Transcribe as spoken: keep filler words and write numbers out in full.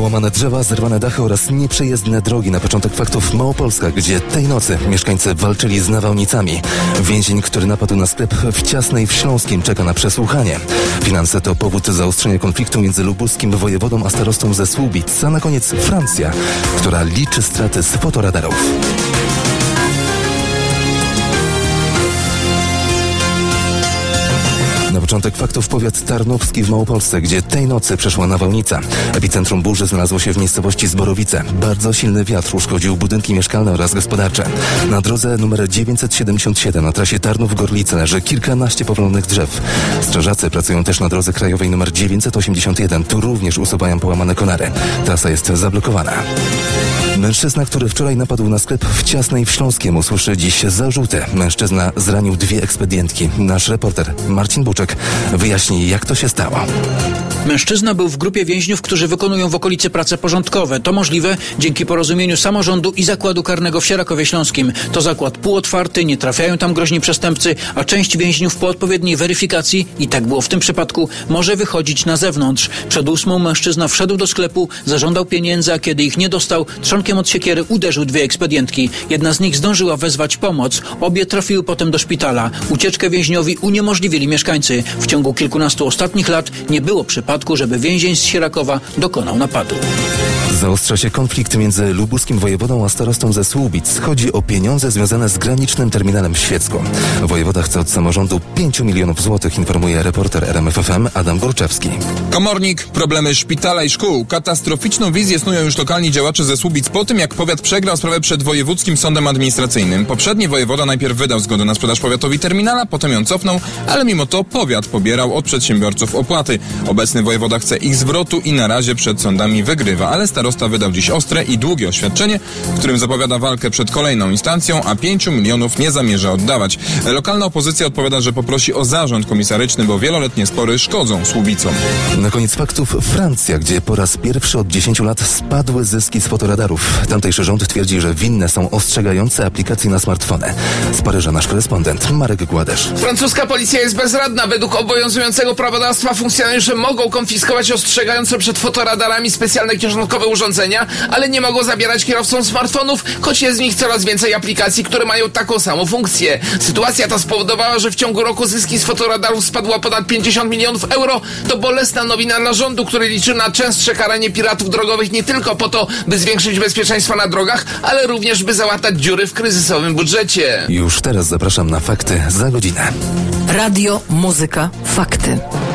Połamane drzewa, zerwane dachy oraz nieprzejezdne drogi. Na początek faktów Małopolska, gdzie tej nocy mieszkańcy walczyli z nawałnicami. Więzień, który napadł na sklep w Ciasnej w Śląskim, czeka na przesłuchanie. Finanse to powód zaostrzenia konfliktu między lubuskim wojewodą a starostą ze Słubic. A na koniec Francja, która liczy straty z fotoradarów. Na początek faktów powiat tarnowski w Małopolsce, gdzie tej nocy przeszła nawałnica. Epicentrum burzy znalazło się w miejscowości Zborowice. Bardzo silny wiatr uszkodził budynki mieszkalne oraz gospodarcze. Na drodze numer dziewięćset siedemdziesiąt siedem na trasie Tarnów-Gorlice leży kilkanaście powalonych drzew. Strażacy pracują też na drodze krajowej numer dziewięćset osiemdziesiąt jeden. Tu również usuwają połamane konary. Trasa jest zablokowana. Mężczyzna, który wczoraj napadł na sklep w Ciasnej w Śląskiem, usłyszy dziś zarzuty. Mężczyzna zranił dwie ekspedientki. Nasz reporter Marcin Buczek wyjaśni, jak to się stało. Mężczyzna był w grupie więźniów, którzy wykonują w okolicy prace porządkowe. To możliwe dzięki porozumieniu samorządu i zakładu karnego w Sierakowie Śląskim. To zakład półotwarty, nie trafiają tam groźni przestępcy, a część więźniów po odpowiedniej weryfikacji, i tak było w tym przypadku, może wychodzić na zewnątrz. Przed ósmą mężczyzna wszedł do sklepu, zażądał pieniędzy, a kiedy ich nie dostał, trzonkiem od siekiery uderzył dwie ekspedientki. Jedna z nich zdążyła wezwać pomoc. Obie trafiły potem do szpitala. Ucieczkę więźniowi uniemożliwili mieszkańcy. W ciągu kilkunastu ostatnich lat nie było przypadku, żeby więzień z Sierakowa dokonał napadu. Zaostrza się konflikt między lubuskim wojewodą a starostą ze Słubic. Chodzi o pieniądze związane z granicznym terminalem w Świecku. Wojewoda chce od samorządu pięć milionów złotych, informuje reporter R M F F M Adam Gorczewski. Komornik, problemy szpitala i szkół. Katastroficzną wizję snują już lokalni działacze ze Słubic po tym, jak powiat przegrał sprawę przed Wojewódzkim Sądem Administracyjnym. Poprzedni wojewoda najpierw wydał zgodę na sprzedaż powiatowi terminala, potem ją cofnął, ale mimo to powiat pobierał od przedsiębiorców opłaty. Obecny wojewoda chce ich zwrotu i na razie przed sądami wygrywa, ale starosta wydał dziś ostre i długie oświadczenie, w którym zapowiada walkę przed kolejną instancją, a pięciu milionów nie zamierza oddawać. Lokalna opozycja odpowiada, że poprosi o zarząd komisaryczny, bo wieloletnie spory szkodzą Słubicom. Na koniec faktów Francja, gdzie po raz pierwszy od dziesięciu lat spadły zyski z fotoradarów. Tamtejszy rząd twierdzi, że winne są ostrzegające aplikacje na smartfony. Z Paryża nasz korespondent Marek Gładesz. Francuska policja jest bezradna. Według obowiązującego prawodawstwa funkcjonariusze mogą konfiskować ostrzegające przed fotoradarami specjalne kieszonkowe urządzenia, ale nie mogą zabierać kierowcom smartfonów, choć jest w nich coraz więcej aplikacji, które mają taką samą funkcję. Sytuacja ta spowodowała, że w ciągu roku zyski z fotoradarów spadło o ponad pięćdziesiąt milionów euro. To bolesna nowina dla rządu, który liczy na częstsze karanie piratów drogowych nie tylko po to, by zwiększyć bezpieczeństwo na drogach, ale również by załatać dziury w kryzysowym budżecie. Już teraz zapraszam na fakty za godzinę. Radio, muzyka, fakty.